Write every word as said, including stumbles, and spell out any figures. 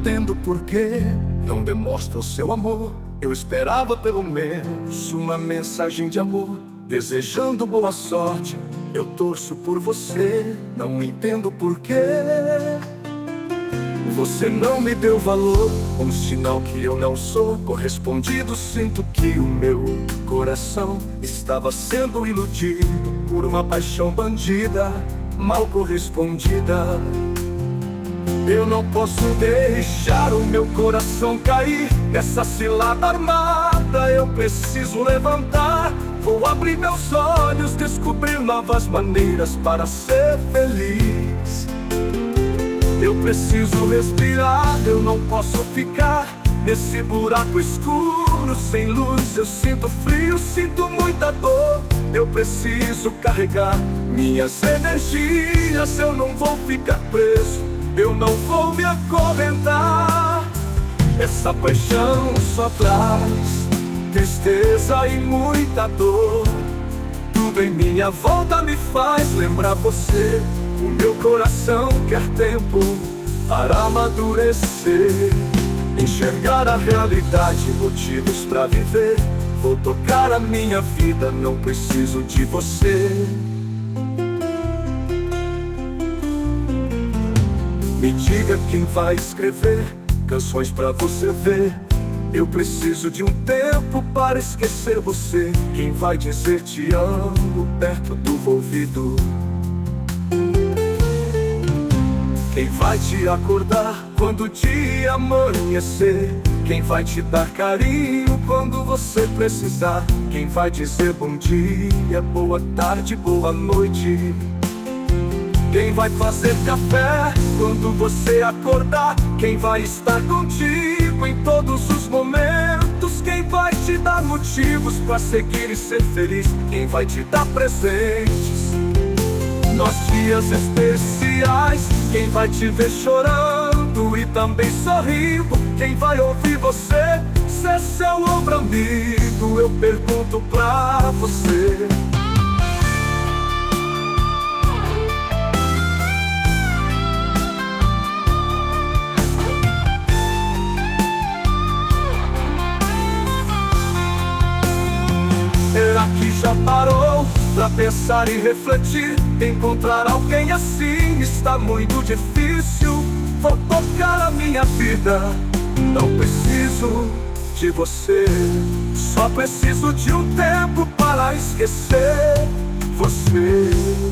entendo por que não demonstra o seu amor. Eu esperava pelo menos uma mensagem de amor, desejando boa sorte. Eu torço por você, não entendo por que você não me deu valor, um sinal que eu não sou correspondido. Sinto que o meu coração estava sendo iludido por uma paixão bandida, mal correspondida. Eu não posso deixar o meu coração cair nessa cilada armada. Eu preciso levantar, vou abrir meus olhos, descobrir novas maneiras para ser feliz. Eu preciso respirar, eu não posso ficar nesse buraco escuro, sem luz. Eu sinto frio, sinto muita dor. Eu preciso carregar minhas energias. Eu não vou ficar preso, eu não vou me acorrentar. Essa paixão só traz tristeza e muita dor. Tudo em minha volta me faz lembrar você. O meu coração quer tempo para amadurecer, enxergar a realidade, motivos pra viver. Vou tocar a minha vida, não preciso de você. Me diga quem vai escrever canções pra você ver. Eu preciso de um tempo para esquecer você. Quem vai dizer te amo perto do ouvido? Quem vai te acordar quando o dia amanhecer? Quem vai te dar carinho quando você precisar? Quem vai dizer bom dia, boa tarde, boa noite? Quem vai fazer café quando você acordar? Quem vai estar contigo em todos os momentos? Quem vai te dar motivos para seguir e ser feliz? Quem vai te dar presentes nos dias especiais? Quem vai te ver chorando e também sorrindo? Quem vai ouvir você ser seu ombro amigo? Eu pergunto pra você. Será que já parou pra pensar e refletir? Encontrar alguém assim está muito difícil. Vou tocar a minha vida, não preciso de você. Só preciso de um tempo para esquecer você.